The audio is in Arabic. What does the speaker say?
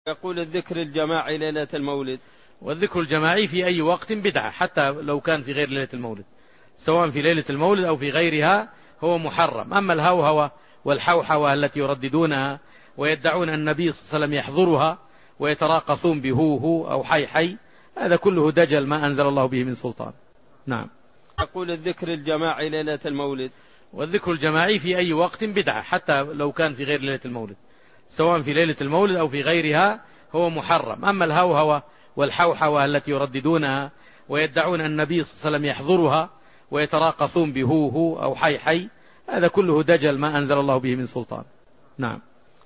يقول الذكر الجماعي ليلة المولد. والذكر الجماعي في أي وقت بدعة حتى لو كان في غير ليلة المولد، سواء في ليلة المولد أو في غيرها هو محرم. أما الهوهوة والحوحوة التي يرددونها ويدعون أن النبي صلى الله عليه وسلم يحضرها ويتراقصون بهوهو أو حي هذا كله دجل ما أنزل الله به من سلطان. نعم. يقول الذكر الجماعي ليلة المولد. والذكر الجماعي في أي وقت بدعة حتى لو كان في غير ليلة المولد، سواء في ليلة المولد أو في غيرها هو محرم. أما الهوهوة والحوحوة التي يرددونها ويدعون أن النبي صلى الله عليه وسلم يحضرها ويتراقصون بهوهو أو حي هذا كله دجل ما أنزل الله به من سلطان. نعم.